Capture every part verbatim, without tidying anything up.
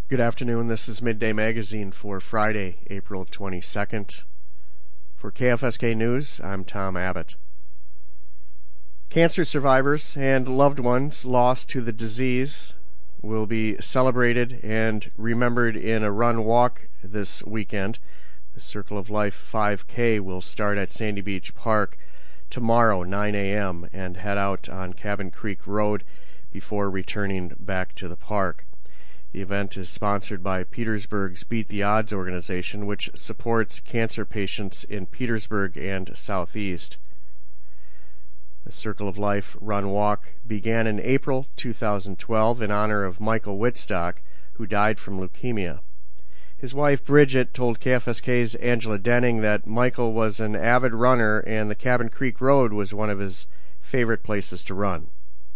Good afternoon. This is Midday Magazine for Friday, April twenty-second. For K F S K News, I'm Tom Abbott. Cancer survivors and loved ones lost to the disease will be celebrated and remembered in a run-walk this weekend. The Circle of Life five K will start at Sandy Beach Park tomorrow, nine a.m., and head out on Cabin Creek Road before returning back to the park. The event is sponsored by Petersburg's Beat the Odds organization, which supports cancer patients in Petersburg and Southeast. The Circle of Life Run Walk began in April two thousand twelve in honor of Michael Wittstock, who died from leukemia. His wife Bridget told K F S K's Angela Denning that Michael was an avid runner and the Cabin Creek Road was one of his favorite places to run.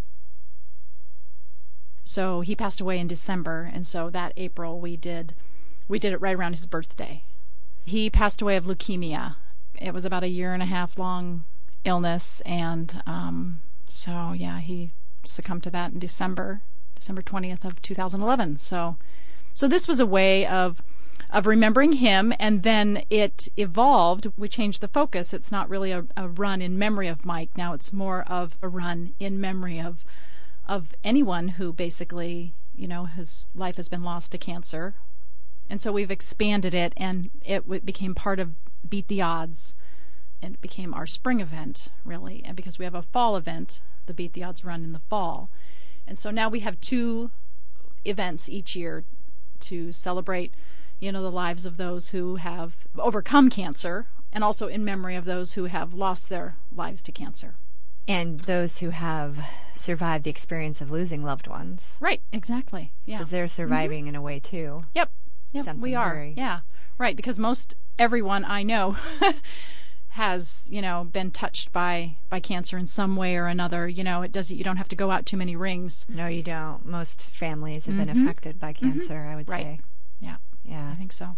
So he passed away in December, and so that April we did we did it right around his birthday. He passed away of leukemia. It was about a year and a half long illness, and um, so yeah, he succumbed to that in December, December twentieth of two thousand eleven. So, so this was a way of of remembering him, and then it evolved. We changed the focus. It's not really a, a run in memory of Mike. Now it's more of a run in memory of of anyone who basically, you know, his life has been lost to cancer. And so we've expanded it, and it w- became part of Beat the Odds, and it became our spring event, really, and because we have a fall event, the Beat the Odds run in the fall. And so now we have two events each year to celebrate, you know, the lives of those who have overcome cancer, and also in memory of those who have lost their lives to cancer. And those who have survived the experience of losing loved ones. Right, exactly. Yeah. Because they're surviving mm-hmm. in a way, too. Yep. Yep, Something we are. Very... Yeah. Right, because most everyone I know has, you know, been touched by, by cancer in some way or another. You know, it doesn't you don't have to go out too many rings. No, you don't. Most families have mm-hmm. been affected by cancer, mm-hmm. I would right. say. Yeah. Yeah. I think so.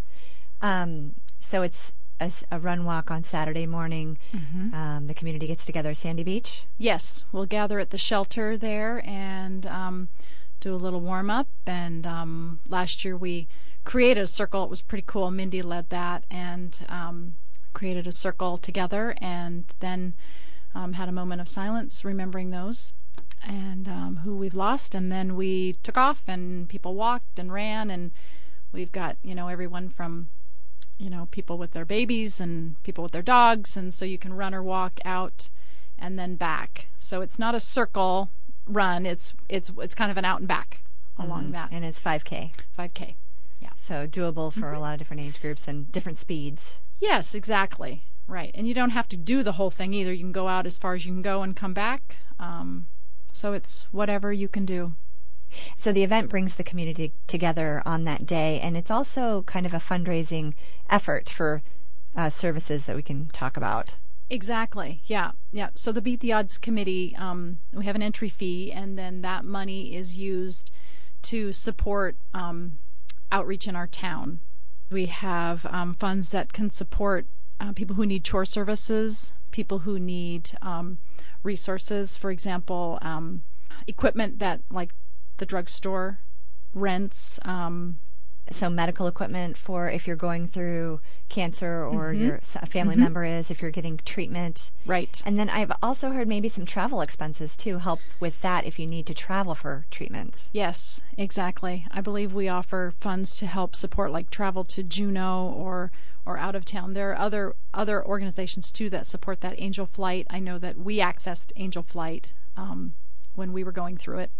Um so it's A, a run walk on Saturday morning. Mm-hmm. Um, the community gets together at Sandy Beach. Yes, we'll gather at the shelter there and um, do a little warm up. And um, last year we created a circle. It was pretty cool. Mindy led that and um, created a circle together, and then um, had a moment of silence remembering those and um, who we've lost. And then we took off, and people walked and ran, and we've got, you know, everyone from you know, people with their babies and people with their dogs, and so you can run or walk out and then back. So it's not a circle run, it's it's it's kind of an out and back along mm-hmm. that. And it's five K. five K, yeah. So doable for mm-hmm. a lot of different age groups and different speeds. Yes, exactly. Right. And you don't have to do the whole thing either. You can go out as far as you can go and come back. Um, so it's whatever you can do. So the event brings the community together on that day, and it's also kind of a fundraising effort for uh, services that we can talk about. Exactly, yeah, yeah. So the Beat the Odds Committee, um, we have an entry fee, and then that money is used to support um, outreach in our town. We have um, funds that can support uh, people who need chore services, people who need um, resources, for example, um, equipment that, like, the drugstore rents. Um, so medical equipment for if you're going through cancer or mm-hmm. your a family mm-hmm. member is, if you're getting treatment. Right. And then I've also heard maybe some travel expenses too, help with that if you need to travel for treatment. Yes, exactly. I believe we offer funds to help support like travel to Juneau or or out of town. There are other other organizations too that support that. Angel Flight. I know that we accessed Angel Flight um, when we were going through it.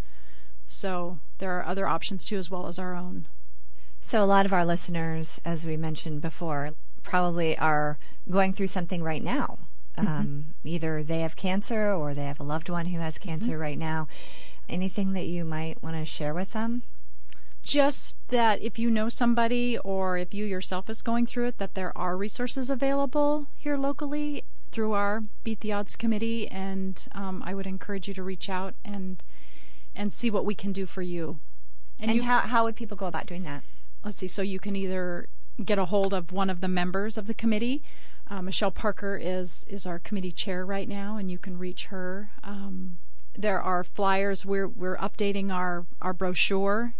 So there are other options too, as well as our own. So a lot of our listeners, as we mentioned before, probably are going through something right now. Mm-hmm. Um, either they have cancer or they have a loved one who has cancer mm-hmm. right now. Anything that you might want to share with them? Just that if you know somebody or if you yourself is going through it, that there are resources available here locally through our Beat the Odds Committee, and um, I would encourage you to reach out and and see what we can do for you. And, and you, how how would people go about doing that? Let's see. So you can either get a hold of one of the members of the committee. Uh, Michelle Parker is is our committee chair right now, and you can reach her. Um, there are flyers. We're we're updating our our brochure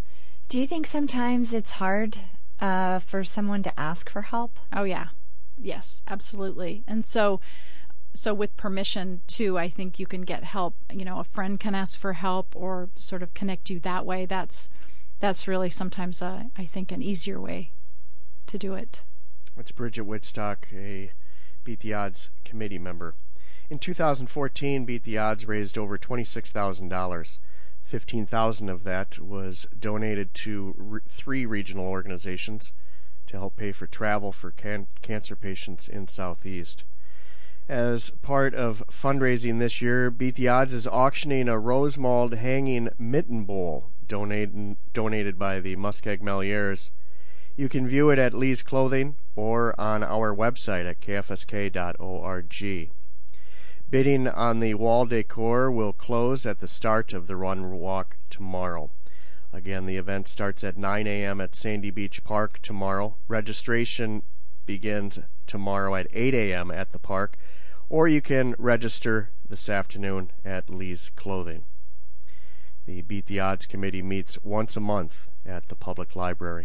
Do you think sometimes it's hard uh, for someone to ask for help? Oh, yeah. Yes, absolutely. And so so with permission, too, I think you can get help. You know, a friend can ask for help or sort of connect you that way. That's that's really sometimes, uh, I think, an easier way to do it. That's Bridget Wittstock, a Beat the Odds committee member. In two thousand fourteen, Beat the Odds raised over twenty-six thousand dollars. fifteen thousand dollars of that was donated to re- three regional organizations to help pay for travel for can- cancer patients in Southeast. As part of fundraising this year, Beat the Odds is auctioning a Rosemold hanging mitten bowl donated, donated by the Muskeg Meliers. You can view it at Lee's Clothing or on our website at k f s k dot org. Bidding on the wall decor will close at the start of the run walk tomorrow. Again, the event starts at nine a.m. at Sandy Beach Park tomorrow. Registration begins tomorrow at eight a.m. at the park, or you can register this afternoon at Lee's Clothing. The Beat the Odds Committee meets once a month at the public library.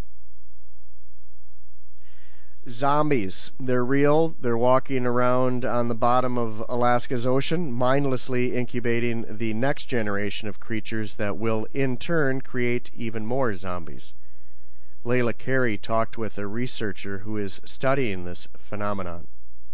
Zombies. They're real. They're walking around on the bottom of Alaska's ocean, mindlessly incubating the next generation of creatures that will, in turn, create even more zombies. Layla Carey talked with a researcher who is studying this phenomenon.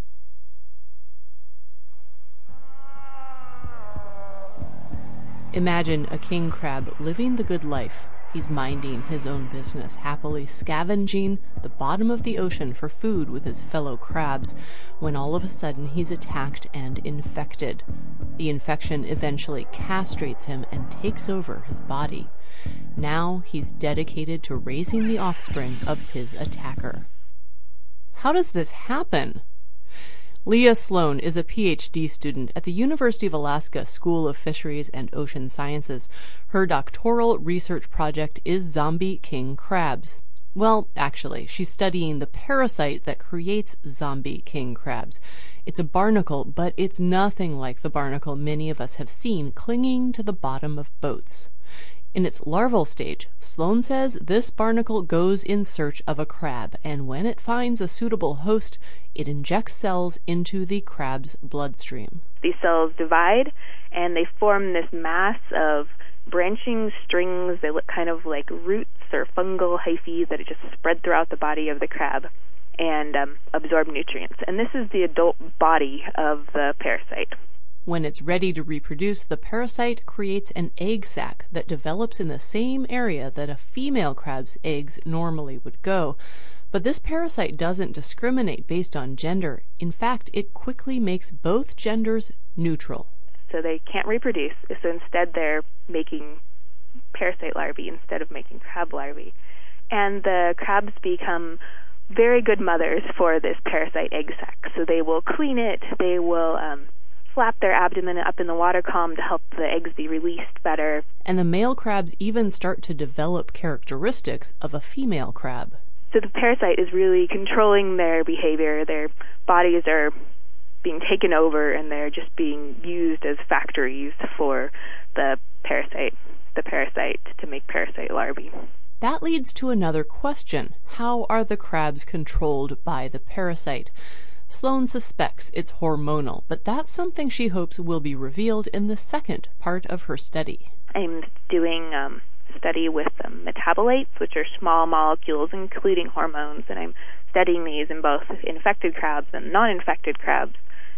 Imagine a king crab living the good life. He's minding his own business, happily scavenging the bottom of the ocean for food with his fellow crabs, when all of a sudden he's attacked and infected. The infection eventually castrates him and takes over his body. Now he's dedicated to raising the offspring of his attacker. How does this happen? Leah Sloan is a P H D student at the University of Alaska School of Fisheries and Ocean Sciences. Her doctoral research project is zombie king crabs. Well, actually, she's studying the parasite that creates zombie king crabs. It's a barnacle, but it's nothing like the barnacle many of us have seen clinging to the bottom of boats. In its larval stage, Sloan says this barnacle goes in search of a crab, and when it finds a suitable host, it injects cells into the crab's bloodstream. These cells divide, and they form this mass of branching strings. They look kind of like roots or fungal hyphae that just spread throughout the body of the crab and um, absorb nutrients. And this is the adult body of the parasite. When it's ready to reproduce, the parasite creates an egg sac that develops in the same area that a female crab's eggs normally would go. But this parasite doesn't discriminate based on gender. In fact, it quickly makes both genders neutral. So they can't reproduce, so instead they're making parasite larvae instead of making crab larvae. And the crabs become very good mothers for this parasite egg sac. So they will clean it, they will um, flap their abdomen up in the water column to help the eggs be released better. And the male crabs even start to develop characteristics of a female crab. So the parasite is really controlling their behavior. Their bodies are being taken over, and they're just being used as factories for the parasite, the parasite to make parasite larvae. That leads to another question. How are the crabs controlled by the parasite? Sloan suspects it's hormonal, but that's something she hopes will be revealed in the second part of her study. I'm doing um, a study with um, metabolites, which are small molecules, including hormones, and I'm studying these in both infected crabs and non-infected crabs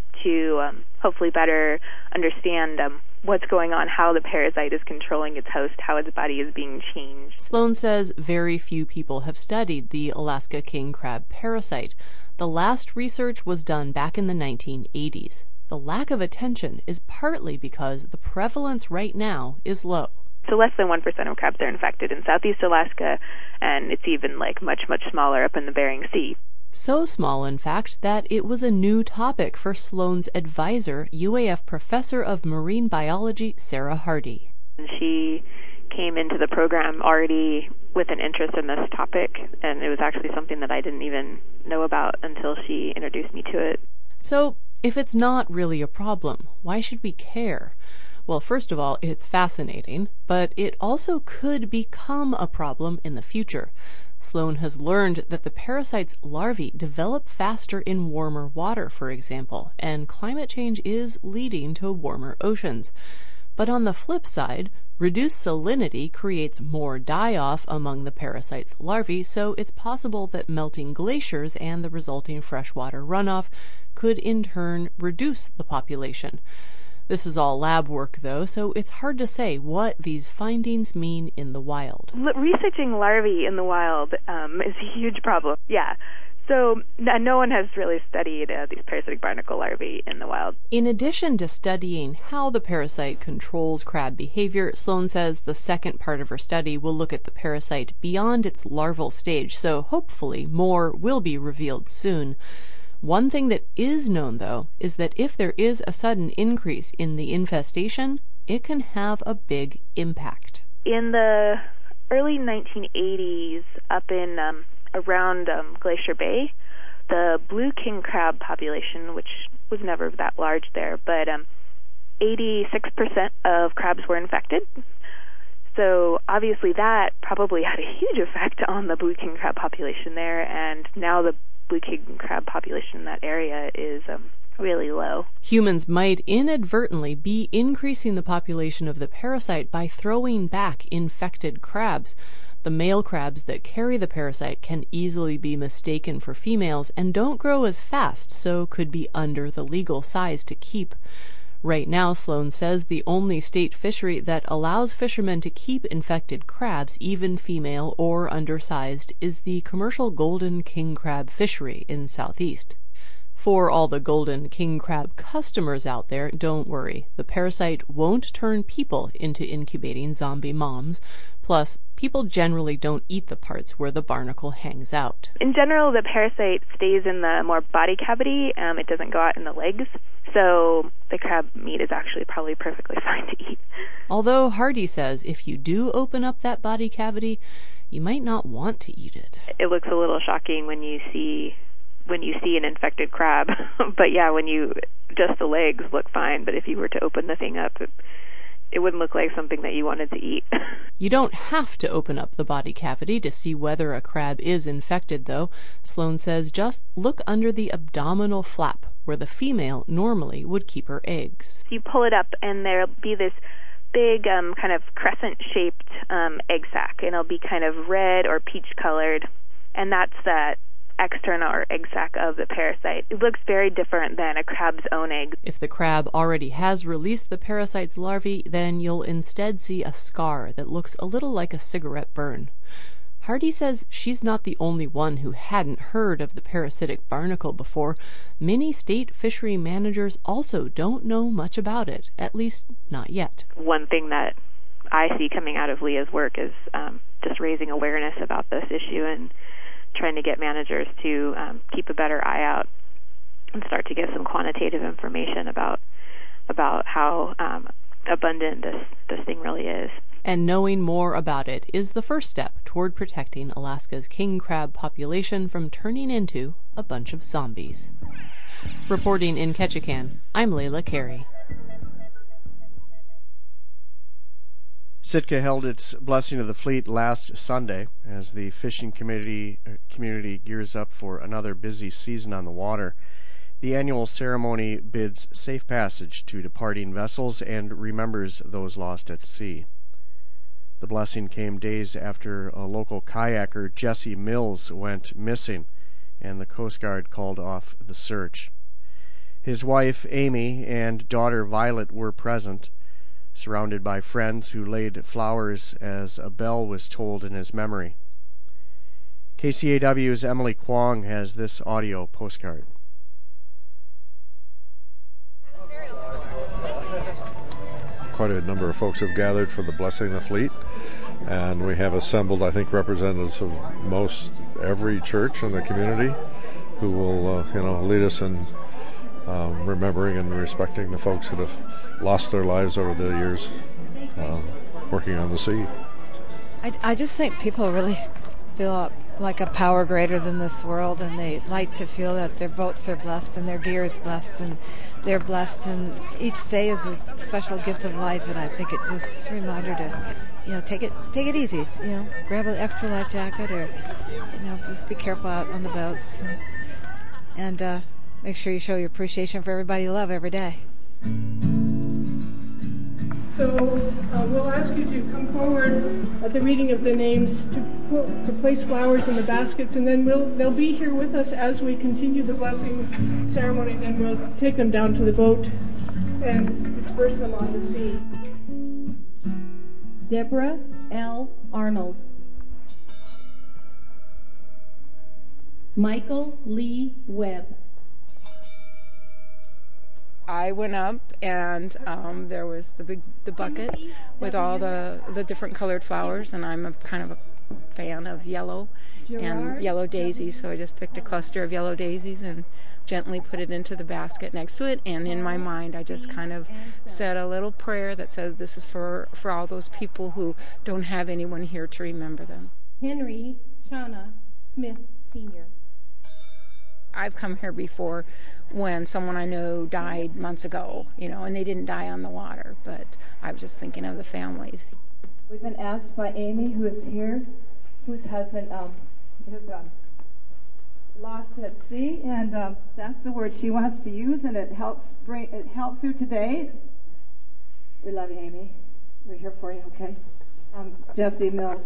to um, hopefully better understand um, what's going on, how the parasite is controlling its host, how its body is being changed. Sloan says very few people have studied the Alaska king crab parasite. The last research was done back in the nineteen eighties. The lack of attention is partly because the prevalence right now is low. So less than one percent of crabs are infected in Southeast Alaska, and it's even like much, much smaller up in the Bering Sea. So small, in fact, that it was a new topic for Sloan's advisor, U A F professor of marine biology, Sarah Hardy. She came into the program already with an interest in this topic, and it was actually something that I didn't even know about until she introduced me to it. So, if it's not really a problem, why should we care? Well, first of all, it's fascinating, but it also could become a problem in the future. Sloan has learned that the parasite's larvae develop faster in warmer water, for example, and climate change is leading to warmer oceans. But on the flip side, reduced salinity creates more die-off among the parasite's larvae, so it's possible that melting glaciers and the resulting freshwater runoff could in turn reduce the population. This is all lab work, though, so it's hard to say what these findings mean in the wild. L- researching larvae in the wild um, is a huge problem. Yeah. So n- no one has really studied uh, these parasitic barnacle larvae in the wild. In addition to studying how the parasite controls crab behavior, Sloan says the second part of her study will look at the parasite beyond its larval stage, so hopefully more will be revealed soon. One thing that is known, though, is that if there is a sudden increase in the infestation, it can have a big impact. In the early nineteen eighties, up in um, around um, Glacier Bay, the blue king crab population, which was never that large there, but um, eighty-six percent of crabs were infected. So obviously that probably had a huge effect on the blue king crab population there, and now the blue king crab population in that area is um, really low. Humans might inadvertently be increasing the population of the parasite by throwing back infected crabs. The male crabs that carry the parasite can easily be mistaken for females and don't grow as fast, so could be under the legal size to keep. Right now, Sloan says the only state fishery that allows fishermen to keep infected crabs, even female or undersized, is the commercial golden king crab fishery in Southeast. For all the golden king crab customers out there, don't worry. The parasite won't turn people into incubating zombie moms. Plus, people generally don't eat the parts where the barnacle hangs out. In general, the parasite stays in the more body cavity. Um, it doesn't go out in the legs. So the crab meat is actually probably perfectly fine to eat. Although Hardy says if you do open up that body cavity, you might not want to eat it. It looks a little shocking when you see when you see an infected crab. But yeah, when you just the legs look fine. But if you were to open the thing up, it, it wouldn't look like something that you wanted to eat. You don't have to open up the body cavity to see whether a crab is infected, though. Sloan says just look under the abdominal flap, where the female normally would keep her eggs. You pull it up, and there'll be this big um, kind of crescent-shaped um, egg sac, and it'll be kind of red or peach-colored, and that's that external or egg sac of the parasite. It looks very different than a crab's own egg. If the crab already has released the parasite's larvae, then you'll instead see a scar that looks a little like a cigarette burn. Hardy says she's not the only one who hadn't heard of the parasitic barnacle before. Many state fishery managers also don't know much about it, at least not yet. One thing that I see coming out of Leah's work is um, just raising awareness about this issue and trying to get managers to um, keep a better eye out and start to get some quantitative information about about how um, abundant this, this thing really is. And knowing more about it is the first step toward protecting Alaska's king crab population from turning into a bunch of zombies. Reporting in Ketchikan, I'm Layla Carey. Sitka held its Blessing of the Fleet last Sunday as the fishing community, uh, community gears up for another busy season on the water. The annual ceremony bids safe passage to departing vessels and remembers those lost at sea. The blessing came days after a local kayaker, Jesse Mills, went missing, and the Coast Guard called off the search. His wife, Amy, and daughter, Violet, were present, surrounded by friends who laid flowers as a bell was tolled in his memory. K C A W's Emily Kwong has this audio postcard. Quite a number of folks have gathered for the Blessing of the Fleet, and we have assembled, I think, representatives of most every church in the community who will, uh, you know, lead us in uh, remembering and respecting the folks that have lost their lives over the years uh, working on the sea. I, I just think people really feel like a power greater than this world, and they like to feel that their boats are blessed and their gear is blessed and they're blessed, and each day is a special gift of life. And I think it just is a reminder to, you know, take it take it easy, you know, grab an extra life jacket, or, you know, just be careful out on the boats, and, and uh, make sure you show your appreciation for everybody you love every day. So uh, we'll ask you to come forward at the reading of the names to put, to place flowers in the baskets, and then we'll they'll be here with us as we continue the blessing ceremony. Then we'll take them down to the boat and disperse them on the sea. Deborah L. Arnold. Michael Lee Webb. I went up, and um, there was the big the bucket with all the the different colored flowers, and I'm a kind of a fan of yellow and yellow daisies, so I just picked a cluster of yellow daisies and gently put it into the basket next to it. And in my mind, I just kind of said a little prayer that said, this is for for all those people who don't have anyone here to remember them. Henry Chana Smith Senior I've come here before when someone I know died months ago, you know, and they didn't die on the water, but I was just thinking of the families. We've been asked by Amy, who is here, whose husband um, is um, lost at sea, and um, that's the word she wants to use, and it helps bring it helps her today. We love you, Amy. We're here for you, okay? Um, Jesse Mills.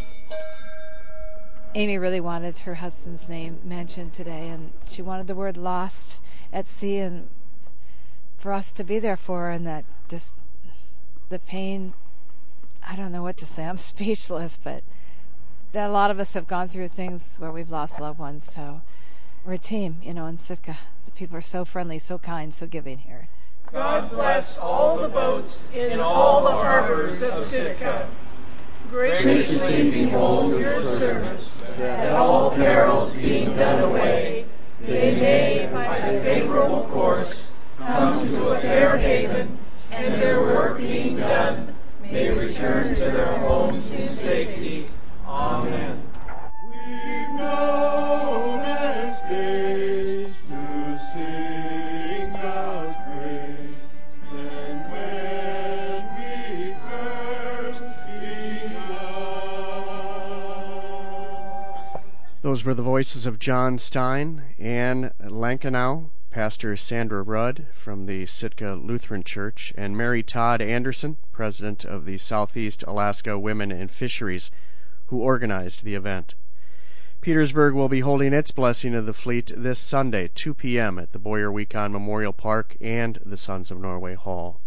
Amy really wanted her husband's name mentioned today, and she wanted the word lost at sea, and for us to be there for her, and that just the pain, I don't know what to say, I'm speechless, but that a lot of us have gone through things where we've lost loved ones, so we're a team, you know, in Sitka. The people are so friendly, so kind, so giving here. God bless all the boats in all the harbors of Sitka. Graciously behold your service, that all perils being done away, they may, by a favorable course, come to a fair haven, and their work being done, may return to their homes in safety. Amen. We've known as days to sing God's praise, then when we first Those were the voices of John Stein, Ann Lankenau, Pastor Sandra Rudd from the Sitka Lutheran Church, and Mary Todd Anderson, president of the Southeast Alaska Women in Fisheries, who organized the event. Petersburg will be holding its Blessing of the Fleet this Sunday, two p.m. at the Boyer Weekon Memorial Park and the Sons of Norway Hall.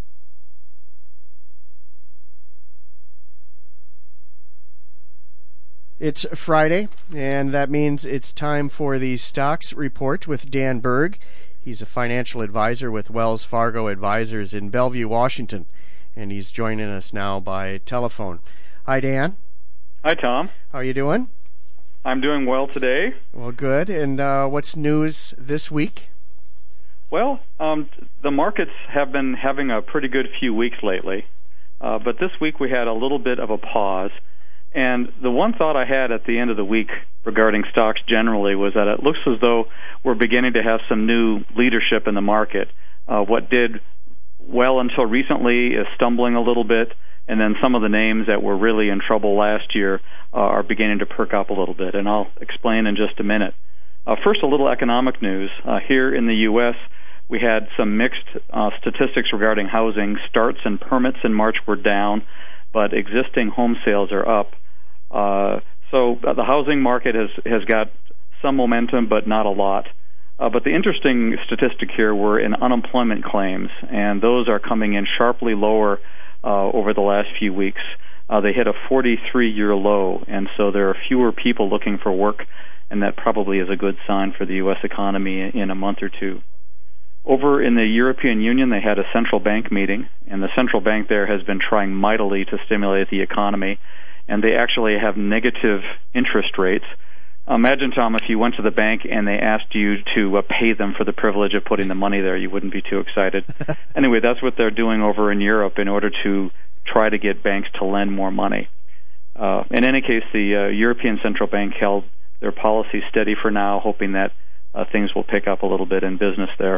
It's Friday, and that means it's time for the Stocks Report with Dan Berg. He's a financial advisor with Wells Fargo Advisors in Bellevue, Washington, and he's joining us now by telephone. Hi, Dan. Hi, Tom. How are you doing? I'm doing well today. Well, good. And uh, what's news this week? Well, um, the markets have been having a pretty good few weeks lately, uh, but this week we had a little bit of a pause. And the one thought I had at the end of the week regarding stocks generally was that it looks as though we're beginning to have some new leadership in the market. Uh, what did well until recently is stumbling a little bit, and then some of the names that were really in trouble last year uh, are beginning to perk up a little bit, and I'll explain in just a minute. Uh, first, a little economic news. Uh, here in the U S, we had some mixed uh, statistics regarding housing. Starts and permits in March were down, but existing home sales are up. Uh, so uh, the housing market has, has got some momentum, but not a lot. Uh, but the interesting statistic here were in unemployment claims, and those are coming in sharply lower uh, over the last few weeks. Uh, they hit a forty-three-year low, and so there are fewer people looking for work, and that probably is a good sign for the U S economy in a month or two. Over in the European Union, they had a central bank meeting, and the central bank there has been trying mightily to stimulate the economy, and they actually have negative interest rates. Imagine, Tom, if you went to the bank and they asked you to uh, pay them for the privilege of putting the money there, you wouldn't be too excited. Anyway, that's what they're doing over in Europe in order to try to get banks to lend more money. uh, in any case, the uh, European Central Bank held their policy steady for now, hoping that uh, things will pick up a little bit in business there.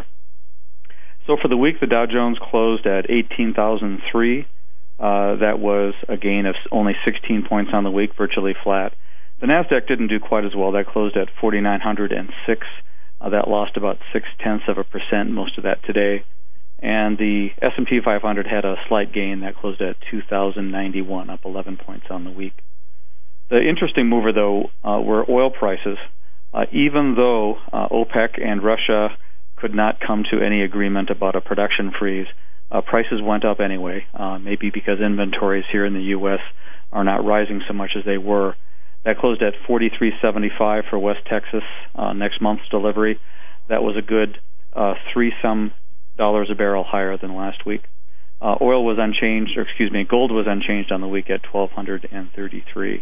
So for the week, the Dow Jones closed at eighteen thousand three. Uh, that was a gain of only sixteen points on the week, virtually flat. The NASDAQ didn't do quite as well. That closed at forty-nine hundred six. Uh, that lost about six-tenths of a percent, most of that today. And the S and P five hundred had a slight gain. That closed at two thousand ninety-one, up eleven points on the week. The interesting mover, though, uh, were oil prices. Uh, even though uh, OPEC and Russia could not come to any agreement about a production freeze, uh, prices went up anyway, uh, maybe because inventories here in the U S are not rising so much as they were. That closed at forty-three seventy-five for West Texas, uh, next month's delivery. That was a good uh, three-some dollars a barrel higher than last week. Uh, oil was unchanged, or excuse me, gold was unchanged on the week at twelve thirty-three.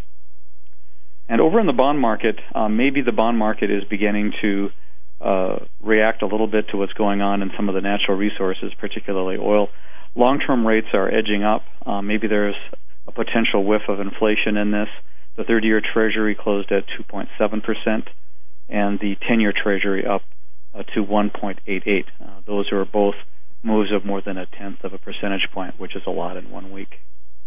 And over in the bond market, uh, maybe the bond market is beginning to uh, react a little bit to what's going on in some of the natural resources, particularly oil. Long-term rates are edging up. Uh, maybe there's a potential whiff of inflation in this. The thirty-year Treasury closed at two point seven percent, and the ten-year Treasury up uh, to one point eight eight. Uh, those are both moves of more than a tenth of a percentage point, which is a lot in one week.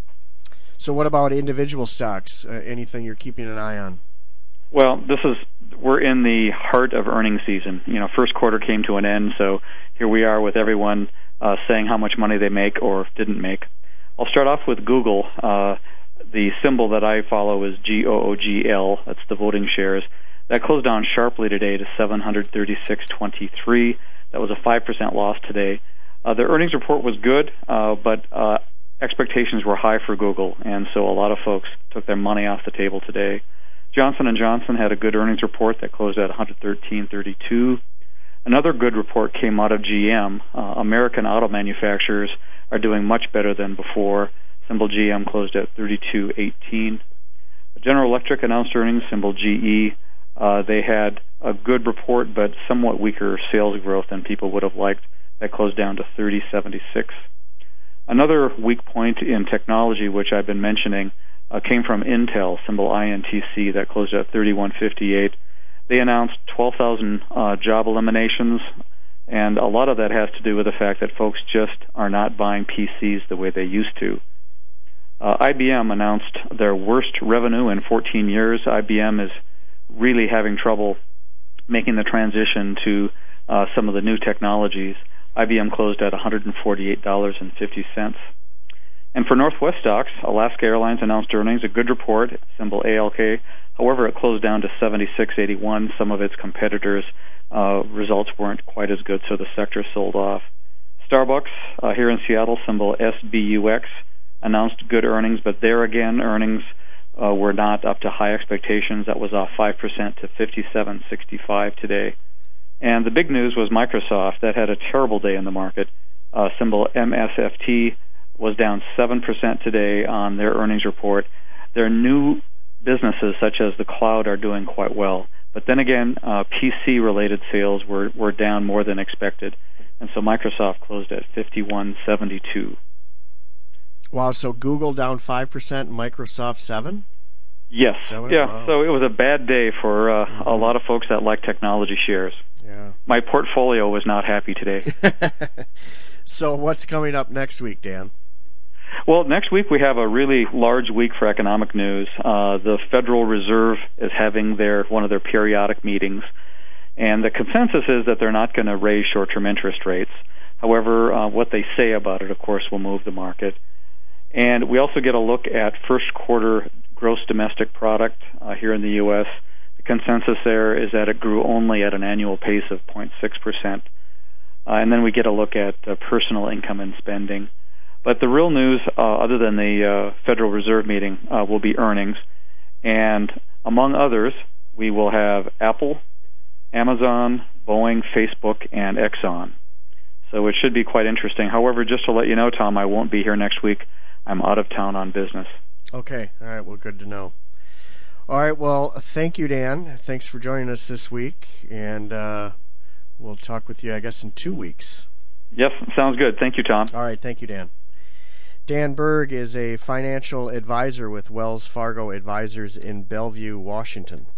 So what about individual stocks? Uh, anything you're keeping an eye on? Well, this is we're in the heart of earnings season. You know, first quarter came to an end, so here we are with everyone uh, saying how much money they make or didn't make. I'll start off with Google. Uh, the symbol that I follow is G O O G L. That's the voting shares. That closed down sharply today to seven hundred thirty-six twenty-three. That was a five percent loss today. Uh, the earnings report was good, uh, but uh, expectations were high for Google, and so a lot of folks took their money off the table today. Johnson and Johnson had a good earnings report that closed at one thirteen thirty-two. Another good report came out of G M. Uh, American auto manufacturers are doing much better than before. Symbol G M closed at thirty-two eighteen. General Electric announced earnings, symbol G E. Uh, they had a good report, but somewhat weaker sales growth than people would have liked. That closed down to thirty seventy-six. Another weak point in technology, which I've been mentioning, uh, came from Intel, symbol I N T C, that closed at thirty-one fifty-eight. They announced twelve thousand uh, job eliminations, and a lot of that has to do with the fact that folks just are not buying P Cs the way they used to. Uh, I B M announced their worst revenue in fourteen years. I B M is really having trouble making the transition to uh, some of the new technologies. I B M closed at one hundred forty-eight dollars and fifty cents. And for Northwest stocks, Alaska Airlines announced earnings, a good report, symbol A L K. However, it closed down to seventy-six eighty-one. Some of its competitors' uh, results weren't quite as good, so the sector sold off. Starbucks, uh, here in Seattle, symbol S B U X, announced good earnings, but there again, earnings uh, were not up to high expectations. That was off five percent to fifty-seven sixty-five today. And the big news was Microsoft. That had a terrible day in the market. Uh, symbol M S F T was down seven percent today on their earnings report. Their new businesses, such as the cloud, are doing quite well. But then again, uh, P C-related sales were, were down more than expected. And so Microsoft closed at fifty-one seventy-two. Wow, so Google down five percent, Microsoft seven? Yes. Yeah, wow. So it was a bad day for uh, mm-hmm. a lot of folks that like technology shares. Yeah. My portfolio was not happy today. So what's coming up next week, Dan? Well, next week we have a really large week for economic news. Uh, the Federal Reserve is having their one of their periodic meetings, and the consensus is that they're not going to raise short-term interest rates. However, uh, what they say about it, of course, will move the market. And we also get a look at first quarter gross domestic product uh, here in the U S. The consensus there is that it grew only at an annual pace of zero point six percent. Uh, and then we get a look at uh, personal income and spending. But the real news, uh, other than the uh, Federal Reserve meeting, uh, will be earnings. And among others, we will have Apple, Amazon, Boeing, Facebook, and Exxon. So it should be quite interesting. However, just to let you know, Tom, I won't be here next week. I'm out of town on business. Okay. All right. Well, good to know. All right. Well, thank you, Dan. Thanks for joining us this week. And uh, we'll talk with you, I guess, in two weeks. Yes, sounds good. Thank you, Tom. All right. Thank you, Dan. Dan Berg is a financial advisor with Wells Fargo Advisors in Bellevue, Washington.